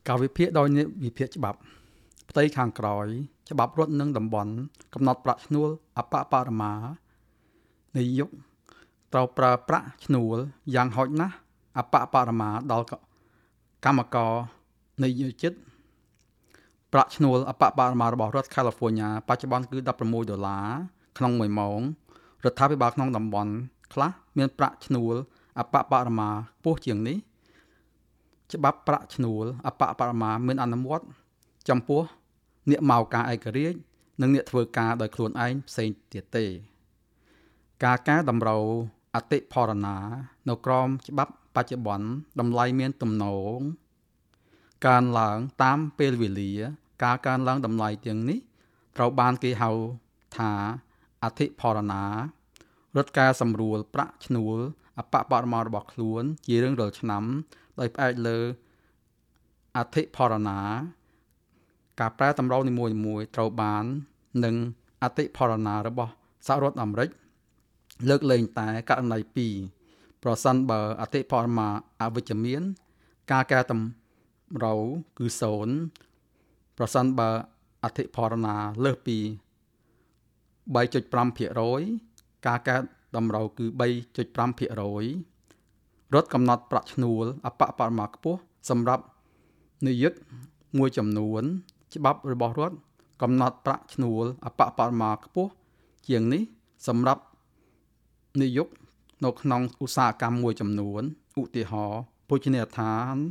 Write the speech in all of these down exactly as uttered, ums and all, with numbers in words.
ការវិភាគដោយវិភាគច្បាប់ផ្ទៃខាងក្រោយច្បាប់រដ្ឋនិងតំបន់កំណត់ប្រាក់ឈ្នួលអបបរមានាយកត្រូវប្រើប្រាក់ឈ្នួលយ៉ាងហោចណាស់អបបរមាដល់កម្មករនយោជិតប្រាក់ឈ្នួលអបបរមារបស់រដ្ឋ California បច្ចុប្បន្នគឺដប់ប្រាំមួយដុល្លារក្នុងមួយម៉ោងរដ្ឋាភិបាលក្នុងតំបន់ខ្លះមានប្រាក់ឈ្នួលអបបរមាខ្ពស់ជាងនេះច្បាប់ប្រាក់ឈ្នួលអបបរមាមានអនុវត្តចំពោះអ្នកមកការឯករាជ្យនិងអ្នកធ្វើការដោយខ្លួនឯងផ្សេងទៀតទេការកែតម្រូវអតិផរណានៅក្រមច្បាប់បច្ចុប្បន្នតម្លៃមានទំនងកើនឡើងតាមពេលវេលាការកើនឡើងតម្លៃទាំងនេះត្រូវបានគេហៅថាអតិផរណារដ្ឋការសម្រួលប្រាក់ឈ្នួលអបបរមារបស់ខ្លួនជារៀងរាល់ឆ្នាំដោយផ្អែកលើអតិផរណាការប្រែតម្រូវនីមួយៗត្រូវបាននឹងអតិផរណារបស់សហរដ្ឋអាមេរិកលើកលែងតែករណីពីរប្រសិនបើអតិផរណាអវិជ្ជមានការកែតម្រូវគឺសូន្យប្រសិនបើអតិផរណាលើសពីបីចុចប្រាំភាគរយការកែតម្រូវគឺបីចុចប្រាំភាគរយរដ្ឋកំណត់ប្រាក់ឈ្នួលអបបរមាខ្ពស់សម្រាប់នាយកមួយចំនួនច្បាប់របស់រដ្ឋកំណត់ប្រាក់ឈ្នួលអបបរមាខ្ពស់ជាងនេះសម្រាប់នាយកនៅក្នុងឧស្សាហកម្មមួយចំនួនឧទាហរណ៍ភោជនីយដ្ឋាន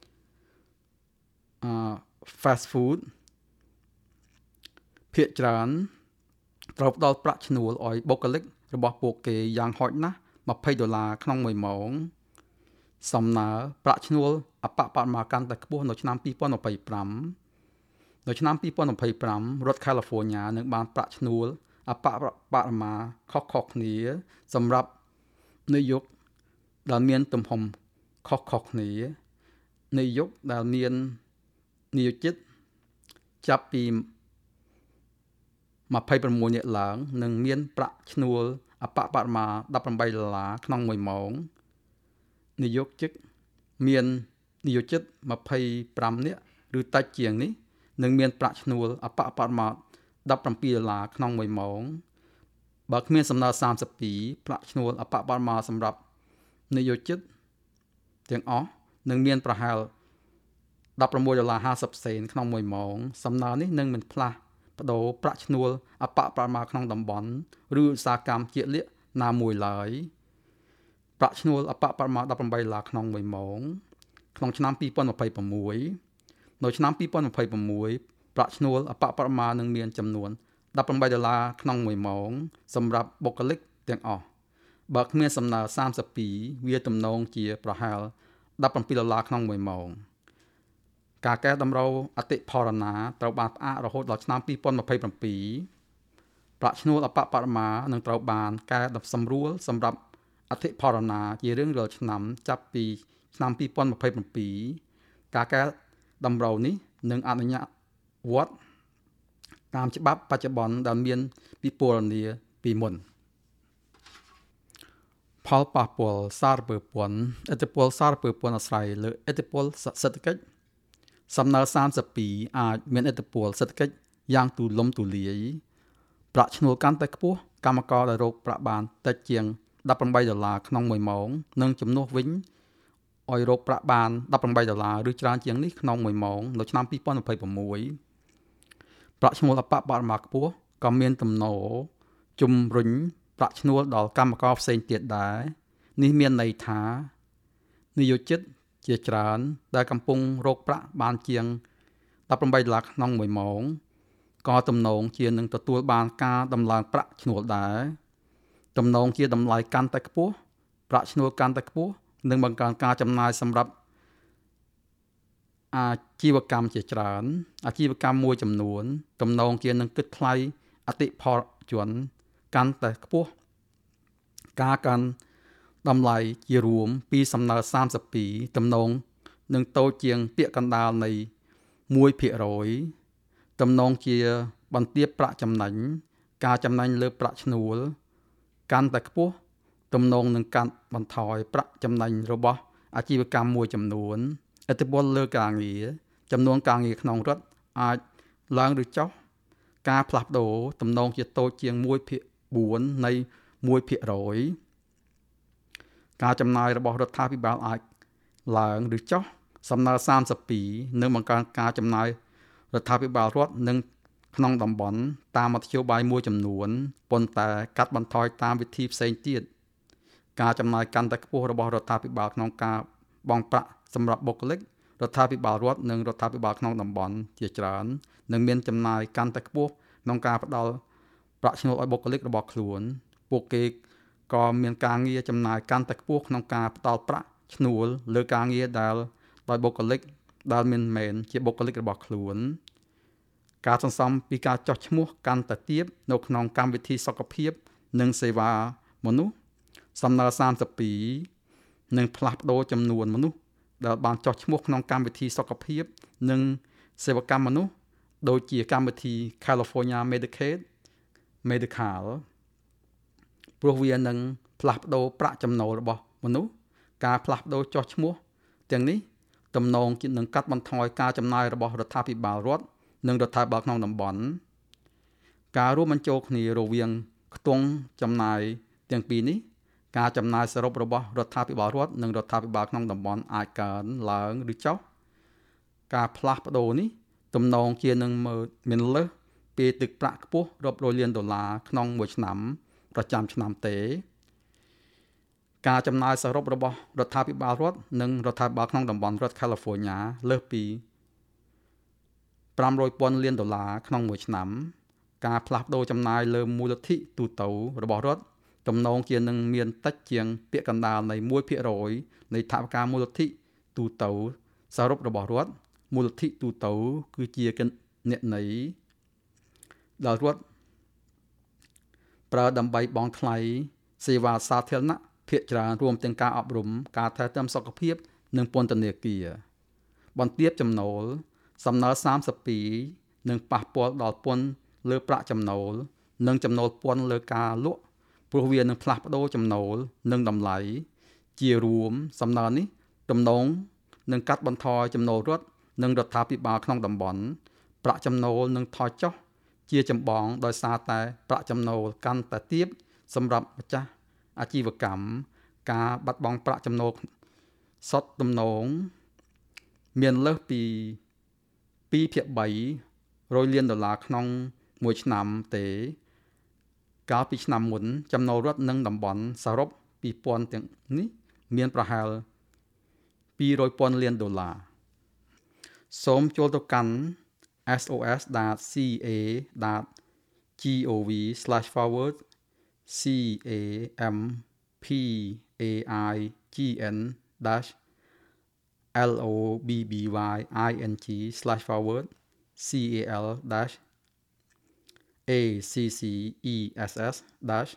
អឺ fast food ភាគច្រើនត្រូវផ្ដល់ប្រាក់ឈ្នួលឲ្យបុគ្គលិករបស់ពួកគេយ៉ាងហោចណាស់ยี่สิบដុល្លារក្នុងមួយម៉ោងសំណើប្រាក់ឈ្នួលអបបរមាកាន់តែខ្ពស់នៅឆ្នាំยี่สิบยี่สิบห้าនៅឆ្នាំยี่สิบยี่สิบห้าរដ្ឋ California នឹងបានប្រាក់ឈ្នួលអបបរមាខុសៗគ្នាសម្រាប់នាយកដែលមានទំហំខុសៗគ្នានាយកដែលមាននិយោជិតចាប់ពីยี่สิบหกនាក់ឡើងនឹងមានប្រាក់ឈ្នួលអបបរមាដប់ប្រាំបីដុល្លារក្នុងមួយម៉ោងនិយោជិតមាននិយោជិតยี่สิบห้าនាក់ឬតិចជាងនេះនឹងមានប្រាក់ឈ្នួលអបបរមាដប់ប្រាំពីរដុល្លារក្នុងមួយម៉ោងបើគ្មានសំណើសាមសិបពីរប្រាក់ឈ្នួលអបបរមាសម្រាប់និយោជិតទាំងអស់នឹងមានប្រហែលដប់ប្រាំមួយដុល្លារห้าสิบសេនក្នុងមួយម៉ោងសំណើនេះនឹងមិនផ្លាស់ប្ដូរប្រាក់ឈ្នួលអបបរមាក្នុងតំបន់ឬឧស្សាហកម្មជាក់លាក់ណាមួយឡើយប្រាក់ឈ្នួលអបបរមាដប់ប្រាំបីដុល្លារក្នុងមួយម៉ោងក្នុងឆ្នាំยี่สิบยี่สิบหกនៅឆ្នាំยี่สิบยี่สิบหกប្រាក់ឈ្នួលអបបរមានឹងមានចំនួនដប់ប្រាំបីដុល្លារក្នុងមួយម៉ោងសម្រាប់បុគ្គលិកទាំងអស់បើគ្មានសំណើសាមសិបពីរវាទំនងជាប្រហែលដប់ប្រាំពីរដុល្លារក្នុងមួយម៉ោងការកែតម្រូវអតិផរណាត្រូវបានផ្អាករហូតដល់ឆ្នាំยี่สิบยี่สิบเจ็ดប្រាក់ឈ្នួលអបបរមានឹងត្រូវបានកែសម្រួលសម្រាប់អតិផរណាជារៀងរាល់ឆ្នាំចាប់ពីឆ្នាំยี่สิบยี่สิบเจ็ดការកែតម្រូវនេះនឹងអនុញ្ញាតវត្តតាមច្បាប់បច្ចុប្បន្នដែលមានពិពណ៌នាពីមុនផលប៉ះពាល់សារពើពន្ធឥទ្ធិពលសារពើពន្ធអាស្រ័យលើឥទ្ធិពលសេដ្ឋកិច្ចសំណើសាមសិបពីរអាចមានឥទ្ធិពលសេដ្ឋកិច្ចយ៉ាងទូលំទូលាយប្រាក់ឈ្នួលកាន់តែខ្ពស់កម្មករដែលរកប្រាក់បានតិចជាងដប់ប្រាំបីដុល្លារក្នុងមួយម៉ោងនិងជំនួសវិញឲ្យរកប្រាក់បានដប់ប្រាំបីដុល្លារឬច្រើនជាងនេះក្នុងមួយម៉ោងនៅឆ្នាំยี่สิบยี่สิบหกប្រាក់ឈ្នួលអបបរមាខ្ពស់ក៏មានទំនោរជំរុញប្រាក់ឈ្នួលដល់កម្មករផ្សេងទៀតដែរនេះមានន័យថានិយោជិតជាច្រើនដែលកំពុងរកប្រាក់បានជាងដប់ប្រាំបីដុល្លារក្នុងមួយម៉ោងក៏ទំនងជានឹងទទួលបានការដំឡើងប្រាក់ឈ្នួលដែរទំនងជាតម្លៃកាន់តែខ្ពស់ប្រាក់ឈ្នួលកាន់តែខ្ពស់និងបង្កើនការចំណាយសម្រាប់អាជីវកម្មជាច្រើនអាជីវកម្មមួយចំនួនទំនងជានឹងគិតថ្លៃអតិផរជនកាន់តែខ្ពស់ការកាន់តម្លៃជារួមពីសំណើសាមសិបពីរទំនងនឹងតូចជាងពាក្យកណ្ដាលនៃមួយភាគរយទំនងជាបន្ទាបប្រាក់ចំណេញការចំណេញលើប្រាក់ឈ្នួលកាន់តែខ្ពស់ទំនងនឹងកាត់បន្ថយប្រាក់ចំណេញរបស់អាជីវកម្មមួយចំនួនឥទ្ធិពលលើការងារចំនួនការងារក្នុងរដ្ឋអាចឡើងឬចុះការផ្លាស់ប្ដូរទំនងជាតូចជាងមួយភាគបួននៃមួយភាគរយការចំណាយរបស់រដ្ឋាភិបាលអាចឡើងឬចុះសំណើសាមសិបពីរនឹងបង្កើនការចំណាយរដ្ឋាភិបាលរដ្ឋនិងក្នុងតំបន់តាមមធ្យោបាយមួយចំនួនប៉ុន្តែកាត់បន្ថយតាមវិធីផ្សេងទៀតការចំណាយកាន់តែខ្ពស់របស់រដ្ឋាភិបាលក្នុងការបង់ប្រាក់សម្រាប់បុគ្គលិករដ្ឋាភិបាលរដ្ឋនិងរដ្ឋាភិបាលក្នុងតំបន់ជាច្រើននឹងមានចំណាយកាន់តែខ្ពស់ក្នុងការផ្ដល់ប្រាក់ឈ្នួលឲ្យបុគ្គលិករបស់ខ្លួនពួកគេក៏មានការងារចំណាយកាន់តែខ្ពស់ក្នុងការផ្ដល់ប្រាក់ឈ្នួលលើការងារដែលដោយបុគ្គលិកដែលមិនមែនជាបុគ្គលិករបស់ខ្លួនការសន្សំពីការចោះឈ្មោះកាន់តែទាបនៅក្នុងកម្មវិធីសុខភាពនិងសេវាមនុស្សសំណើសាមសិបពីរនិងផ្លាស់ប្ដូរចំនួនមនុស្សដែលបានចោះឈ្មោះក្នុងកម្មវិធីសុខភាពនិងសេវាកម្មមនុស្សដូចជាកម្មវិធី California Medicaid Medical ព្រោះវានឹងផ្លាស់ប្ដូរប្រាក់ចំណូលរបស់មនុស្សការផ្លាស់ប្ដូរចោះឈ្មោះទាំងនេះទំនងជានឹងកាត់បន្ថយការចំណាយរបស់រដ្ឋាភិបាលរដ្ឋនិងរដ្ឋាភិបាលក្នុងតំបន់ការរួមបញ្ចូលគ្នារវាងខ្ទង់ចំណាយទាំងពីរនេះការចំណាយសរុបរបស់រដ្ឋាភិបាលរដ្ឋនិងរដ្ឋាភិបាលក្នុងតំបន់អាចកើនឡើងឬចុះការផ្លាស់ប្ដូរនេះទំនងជានឹងមានលើសពីទឹកប្រាក់ខ្ពស់រាប់រយលានដុល្លារក្នុងមួយឆ្នាំប្រចាំឆ្នាំទេការចំណាយសរុបរបស់រដ្ឋាភិបាលរដ្ឋនិងរដ្ឋាភិបាលក្នុងតំបន់រដ្ឋ California លើសពីប្រាំរយពាន់លានដុល្លារក្នុងមួយឆ្នាំការផ្លាស់ប្ដូរចំណាយលើមូលធិទូទៅរបស់រដ្ឋទំនងជានឹងមានតិចជាងពាក្យកណ្ដាលនៃមួយភាគរយនៃថវិកាមូលធិទូទៅសរុបរបស់រដ្ឋមូលធិទូទៅគឺជាគណនីដែលរដ្ឋប្រើដើម្បីបង់ថ្លៃសេវាសាធារណៈភាគច្រើនរួមទាំងការអប់រំការថែទាំសុខភាពនិងពន្ធនាគារបន្ទាបចំណូលសំណើសាមសិបពីរនឹងប៉ះពាល់ដល់ពន្ធលើប្រាក់ចំណូលនិងចំណូលពន្ធលើការលក់ព្រោះវានឹងផ្លាស់ប្ដូរចំណូលនិងតម្លៃជារួមសំណើនេះទំនងនឹងកាត់បន្ថយចំណូលរដ្ឋនិងរដ្ឋាភិបាលក្នុងតំបន់ប្រាក់ចំណូលនឹងថយចុះជាចម្បងដោយសារតែប្រាក់ចំណូលកាន់តែទាបសម្រាប់ម្ចាស់អាជីវកម្មការបាត់បង់ប្រាក់ចំណូលសុទ្ធទំនងមានលើសពីពីរភាគបីរយលានដុល្លារក្នុងមួយឆ្នាំទេកាលពីឆ្នាំមុនចំណូលរដ្ឋនិងតំបន់សរុបពីពាន់ទាំងនេះមានប្រហែលពីររយពាន់លានដុល្លារសូមចូលទៅកាន់ s o s dot c a dot gov slash forward c a m p a i g n dash l o b b y i n g slash forward c a l dash a c c e s s dash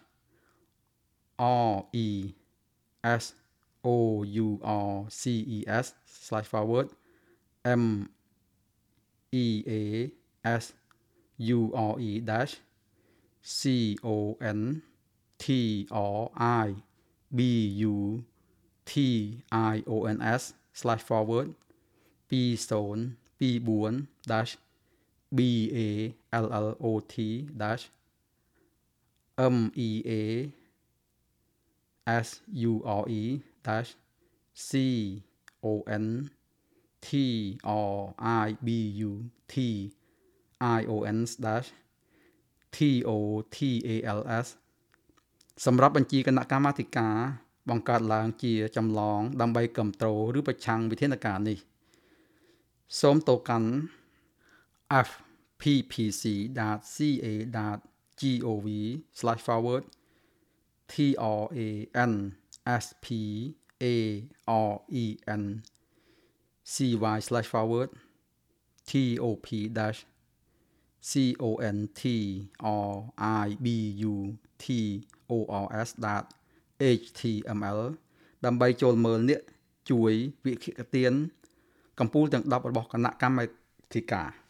r e s o u r c e s slash forward m e a s u r e dash c o n t r i b u t i o n s slash forward two thousand twenty-four dash b a l l o t dash m e a s u r e dash c o n t r i b u t i o n dash t o t a l s សម្រាប់បញ្ជីគណៈកម្មាធិការបង្កើតឡើងជាចម្លងដើម្បីគ្រប់គ្រងឬប្រឆាំងវិធានការនេះសូមទៅកាន់ f p p c dot c a dot gov slash forward t r a n s p a r e n c y slash forward t o p dash c o n t r i b u t o r s dot h t m l ដើម្បីចូលមើលនេះជួយវិភាគទានកម្ពុជាទាំងដប់របស់គណៈកម្មាធិការ